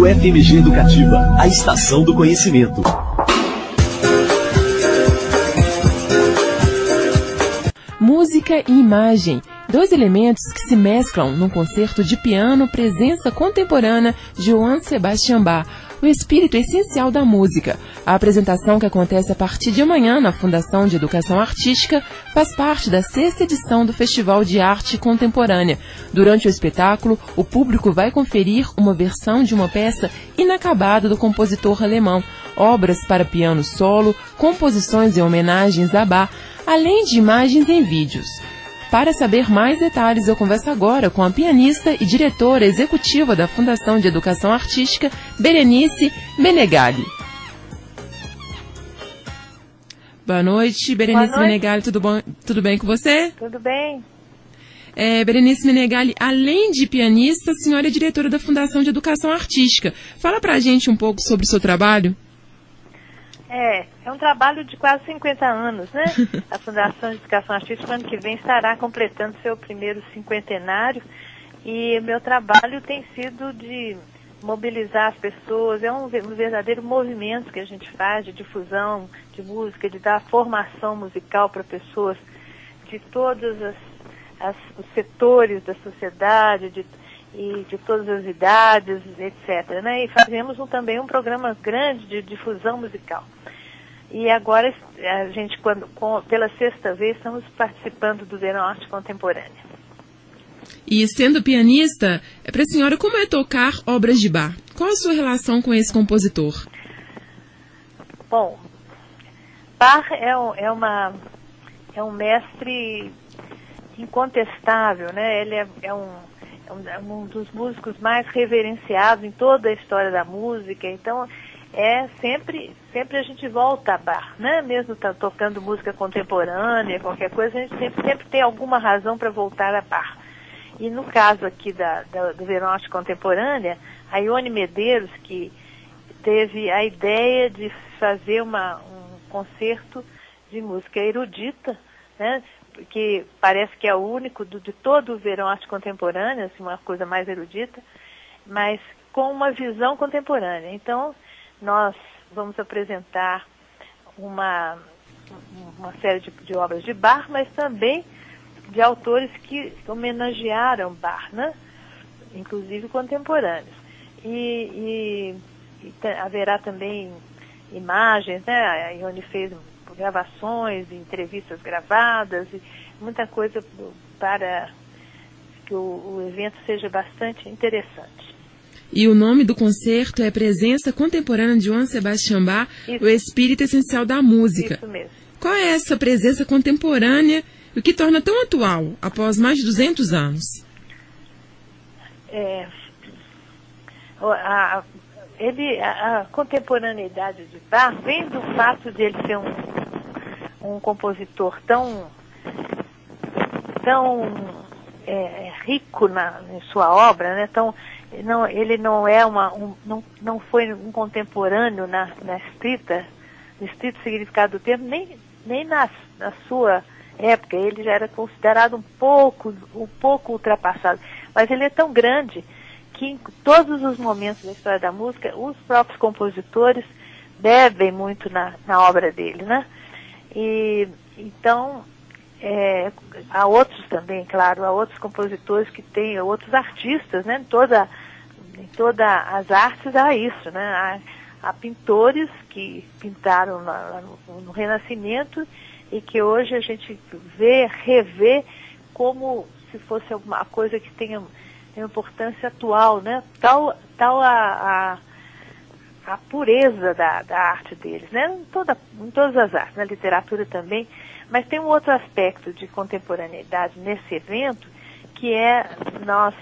Rádio FMG Educativa, a estação do conhecimento. Música e imagem, dois elementos que se mesclam num concerto de piano, presença contemporânea de Johann Sebastian Bach, o espírito essencial da música. A apresentação, que acontece a partir de amanhã na Fundação de Educação Artística, faz parte da 6ª edição do Festival de Arte Contemporânea. Durante o espetáculo, o público vai conferir uma versão de uma peça inacabada do compositor alemão, obras para piano solo, composições e homenagens a Bach, além de imagens em vídeos. Para saber mais detalhes, eu converso agora com a pianista e diretora executiva da Fundação de Educação Artística, Berenice Menegali. Boa noite, Berenice Menegali, tudo bem com você? Tudo bem. Berenice Menegali, além de pianista, a senhora é diretora da Fundação de Educação Artística. Fala pra gente um pouco sobre o seu trabalho. É um trabalho de quase 50 anos, né? A Fundação de Educação Artística, ano que vem, estará completando seu primeiro cinquentenário. E meu trabalho tem sido de mobilizar as pessoas. É um verdadeiro movimento que a gente faz de difusão de música, de dar formação musical para pessoas de todos os setores da sociedade, e de todas as idades, etc., né? E fazemos também um programa grande de difusão musical. E agora a gente, pela 6ª vez, estamos participando do Verão Arte Contemporânea. E sendo pianista, para a senhora, como é tocar obras de Bach? Qual a sua relação com esse compositor? Bom, Bach é um mestre incontestável, né? Ele é um dos músicos mais reverenciados em toda a história da música. Então, sempre a gente volta a Bach, né? Mesmo tocando música contemporânea, qualquer coisa, a gente sempre tem alguma razão para voltar a Bach. E no caso aqui do Verão Arte Contemporânea, a Ione Medeiros, que teve a ideia de fazer um concerto de música erudita, né? Que parece que é o único de todo o Verão Arte Contemporânea, assim, uma coisa mais erudita, mas com uma visão contemporânea. Então, nós vamos apresentar uma série de obras de Bach, mas também de autores que homenagearam Bach, né? Inclusive contemporâneos. E haverá também imagens, né? A Ione fez gravações, entrevistas gravadas, e muita coisa para que o evento seja bastante interessante. E o nome do concerto é Presença Contemporânea de Johann Sebastian Bach, o espírito essencial da música. Isso mesmo. Qual é essa presença contemporânea e o que torna tão atual, após mais de 200 anos? A contemporaneidade de Bach vem do fato de ele ser um compositor tão rico em sua obra, né? Ele não é não foi um contemporâneo no estrito significado do termo, nem na sua época. Ele já era considerado um pouco ultrapassado, mas ele é tão grande que em todos os momentos da história da música, os próprios compositores bebem muito na obra dele, né? E então há outros também, claro, há outros compositores que têm, outros artistas, né? Em todas as artes há isso, né? Há pintores que pintaram no Renascimento e que hoje a gente revê como se fosse alguma coisa que tenha importância atual, né? Tal a pureza da arte deles, né? Em todas as artes, na literatura também. Mas tem um outro aspecto de contemporaneidade nesse evento, que é nós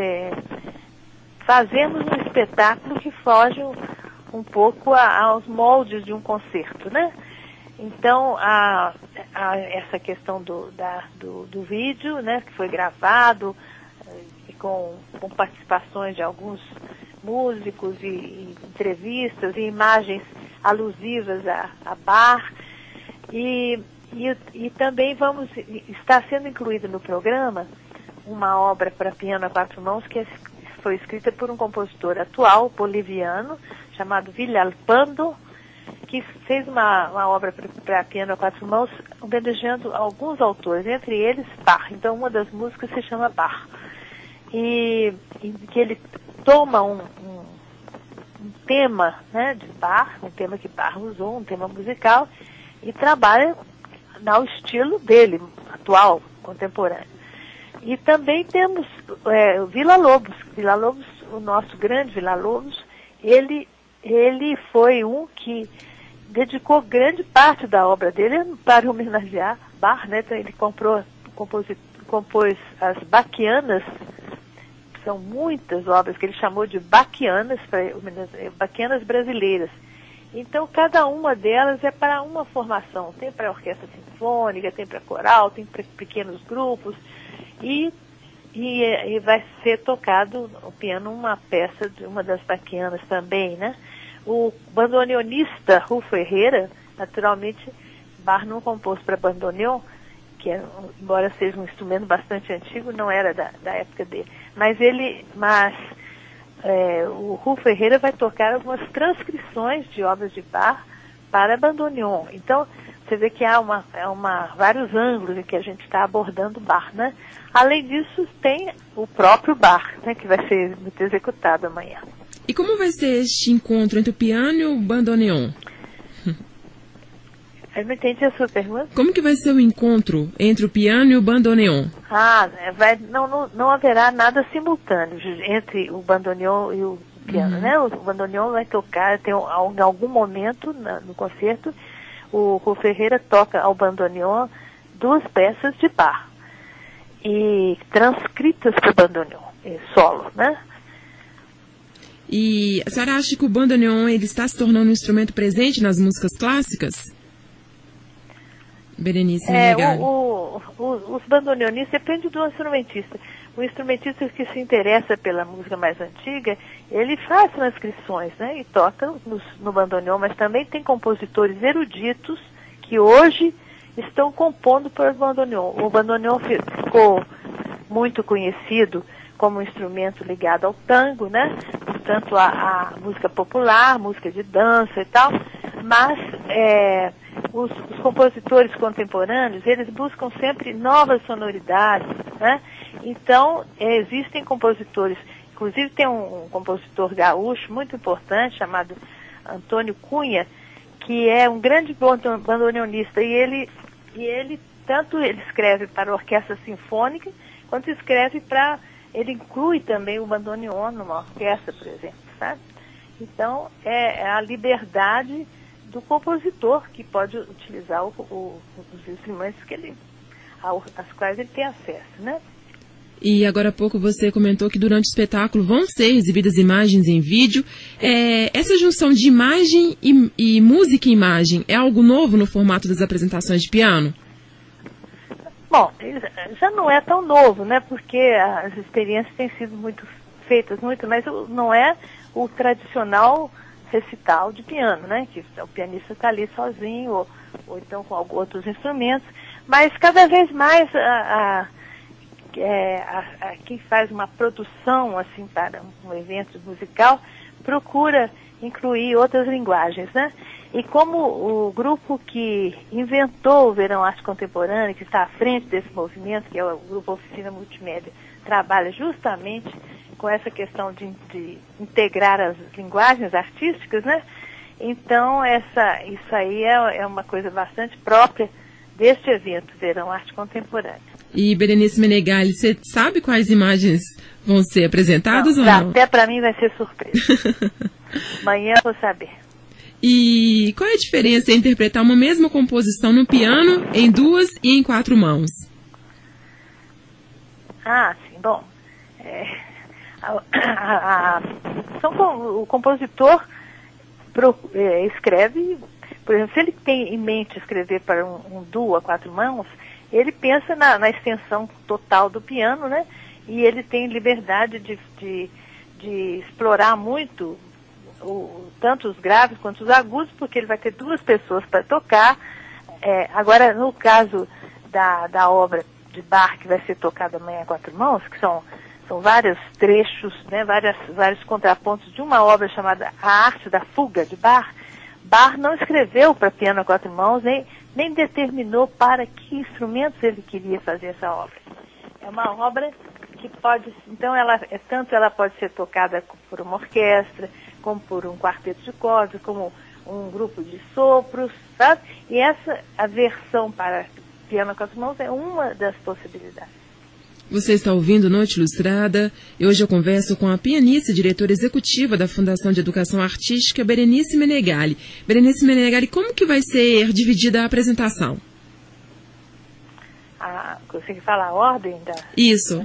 fazemos um espetáculo que foge um pouco aos moldes de um concerto, né? Então, essa questão do vídeo, né, que foi gravado, com participações de alguns músicos e entrevistas e imagens alusivas a Bach, e também está sendo incluída no programa uma obra para piano a 4 mãos que foi escrita por um compositor atual, boliviano, chamado Villalpando, que fez uma obra para piano a 4 mãos, homenageando alguns autores, entre eles Bach. Então, uma das músicas se chama Bach. E que ele toma um tema, né, de Bach, um tema que Bach usou, um tema musical, e trabalha no estilo dele, atual, contemporâneo. E também temos o Villa-Lobos. Villa-Lobos, o nosso grande Villa-Lobos, ele foi um que dedicou grande parte da obra dele para homenagear Bach, né? Então ele compôs as Bachianas. São muitas obras que ele chamou de Bachianas, Bachianas brasileiras. Então, cada uma delas é para uma formação. Tem para orquestra sinfônica, tem para coral, tem para pequenos grupos. E vai ser tocado no piano uma peça de uma das Bachianas também, né? O bandoneonista Rufo Herrera, naturalmente, Bach não compôs para bandoneon, que embora seja um instrumento bastante antigo, não era da época dele. Mas o Rufo Herrera vai tocar algumas transcrições de obras de Bach para bandoneon. Então, você vê que há vários ângulos em que a gente está abordando Bach, né? Além disso, tem o próprio Bach, né, que vai ser muito executado amanhã. E como vai ser este encontro entre o piano e o bandoneon? Eu não entendi a sua pergunta. Como que vai ser o encontro entre o piano e o bandoneon? Não haverá nada simultâneo entre o bandoneon e o piano, né? O bandoneon vai tocar, em algum momento no concerto, o Rufo Herrera toca ao bandoneon 2 peças de Bach, e transcritas para o bandoneon, solo, né? E a senhora acha que o bandoneon ele está se tornando um instrumento presente nas músicas clássicas? Berenice Menegali. Os bandoneonistas, depende do instrumentista. O instrumentista que se interessa pela música mais antiga, ele faz transcrições, né, e toca no bandoneon, mas também tem compositores eruditos que hoje estão compondo para o bandoneon. O bandoneon ficou muito conhecido como um instrumento ligado ao tango, né, portanto a música popular, música de dança e tal, mas os compositores contemporâneos, eles buscam sempre novas sonoridades, né? Então, existem compositores, inclusive tem um compositor gaúcho muito importante, chamado Antônio Cunha, que é um grande bandoneonista, e ele tanto ele escreve para a orquestra sinfônica, quanto ele inclui também o bandoneon numa orquestra, por exemplo, sabe? Então, é a liberdade do compositor que pode utilizar os instrumentos às quais ele tem acesso, né? E agora há pouco você comentou que durante o espetáculo vão ser exibidas imagens em vídeo. Essa junção de imagem e música e imagem é algo novo no formato das apresentações de piano? Bom, já não é tão novo, né? Porque as experiências têm sido feitas muito, mas não é o tradicional recital de piano, né? Que o pianista está ali sozinho, ou então com outros instrumentos, mas cada vez mais quem faz uma produção assim para um evento musical procura incluir outras linguagens, né? E como o grupo que inventou o Verão Arte Contemporânea, que está à frente desse movimento, que é o Grupo Oficina Multimédia, trabalha justamente com essa questão de integrar as linguagens artísticas, né? Então, isso aí é uma coisa bastante própria deste evento, Verão Arte Contemporânea. E, Berenice Menegali, você sabe quais imagens vão ser apresentadas ou não? Até para mim vai ser surpresa. Amanhã eu vou saber. E qual é a diferença entre interpretar uma mesma composição no piano em 2 e em 4 mãos? Sim, bom. O compositor escreve, por exemplo, se ele tem em mente escrever para um duo a 4 mãos, ele pensa na extensão total do piano, né? E ele tem liberdade de explorar muito tanto os graves quanto os agudos, porque ele vai ter 2 pessoas para tocar. Agora, no caso da obra de Bach, que vai ser tocada amanhã a 4 mãos, que são são vários trechos, né, vários contrapontos de uma obra chamada A Arte da Fuga, de Bach. Bach não escreveu para piano a quatro mãos, nem determinou para que instrumentos ele queria fazer essa obra. É uma obra que pode, então tanto ela pode ser tocada por uma orquestra, como por um quarteto de cordas, como um grupo de sopros, sabe? E a versão para piano a quatro mãos é uma das possibilidades. Você está ouvindo Noite Ilustrada e hoje eu converso com a pianista e diretora executiva da Fundação de Educação Artística, Berenice Menegali. Berenice Menegali, como que vai ser dividida a apresentação? Você que fala a ordem da... Isso.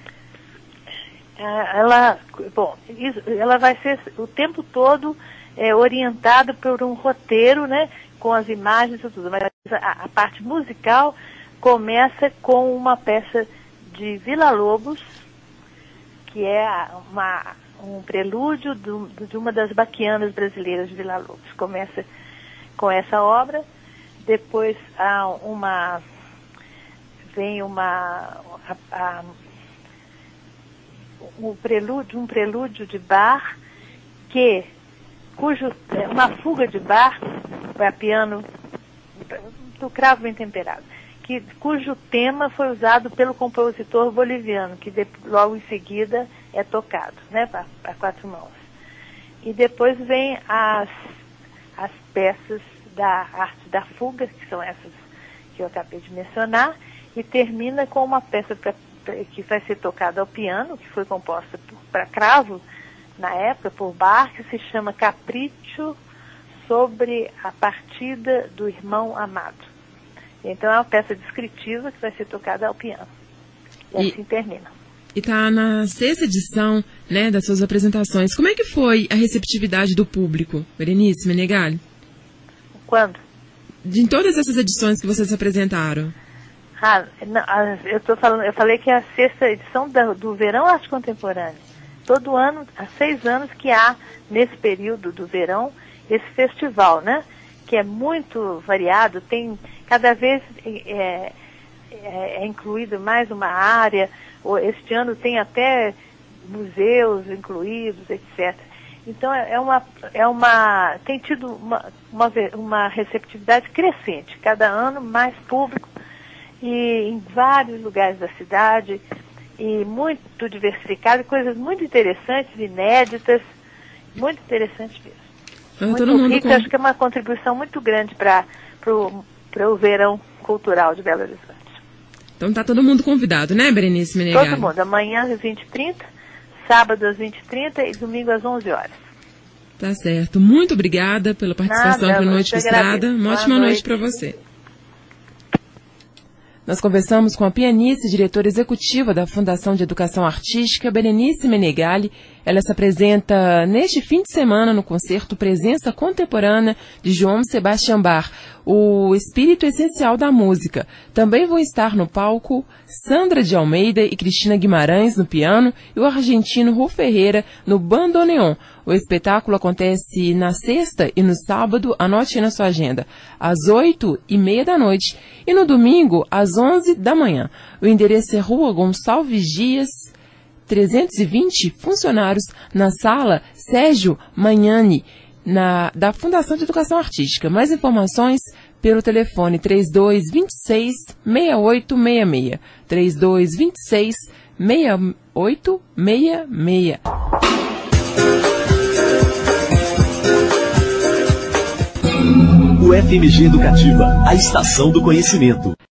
Ela vai ser o tempo todo orientada por um roteiro, né, com as imagens e tudo. Mas a parte musical começa com uma peça de Villa-Lobos, que é um prelúdio de uma das baquianas brasileiras de Villa-Lobos. Começa com essa obra, depois vem um prelúdio de Bach, uma fuga de Bach para piano do cravo bem temperado, cujo tema foi usado pelo compositor boliviano, que logo em seguida é tocado, né, para quatro mãos. E depois vem as peças da Arte da Fuga, que são essas que eu acabei de mencionar, e termina com uma peça que vai ser tocada ao piano, que foi composta para cravo, na época, por Bach, que se chama Capricho sobre a partida do irmão amado. Então é uma peça descritiva que vai ser tocada ao piano. E assim termina. E está na 6ª edição, né, das suas apresentações. Como é que foi a receptividade do público, Berenice Menegali? Quando? De todas essas edições que vocês apresentaram. Eu falei que é a 6ª edição do Verão Arte Contemporânea. Todo ano, há 6 anos que há, nesse período do verão, esse festival, né? Que é muito variado, tem cada vez é incluído mais uma área, este ano tem até museus incluídos, etc. Então tem tido uma receptividade crescente, cada ano mais público, e em vários lugares da cidade, e muito diversificado, coisas muito interessantes, inéditas, muito interessantes mesmo. Muito rico, acho que é uma contribuição muito grande para o verão cultural de Belo Horizonte. Então tá todo mundo convidado, né, Berenice Menegali? Todo mundo, amanhã às 20h30, sábado às 20h30 e domingo às 11 horas. Tá certo. Muito obrigada pela participação aqui no Noite Ilustrada. Uma ótima noite para você. Nós conversamos com a pianista e diretora executiva da Fundação de Educação Artística, Berenice Menegali. Ela se apresenta neste fim de semana no concerto Presença Contemporânea de Johann Sebastian Bach, o espírito essencial da música. Também vão estar no palco Sandra de Almeida e Cristina Guimarães no piano e o argentino Ru Ferreira no bandoneon. O espetáculo acontece na sexta e no sábado, anote aí na sua agenda, às 8h30 da noite e no domingo, às 11 da manhã. O endereço é Rua Gonçalves Dias, 320, funcionários, na sala Sérgio Magnani, da Fundação de Educação Artística. Mais informações pelo telefone 3226-6866. 3226-6866. O FMG Educativa, a estação do conhecimento.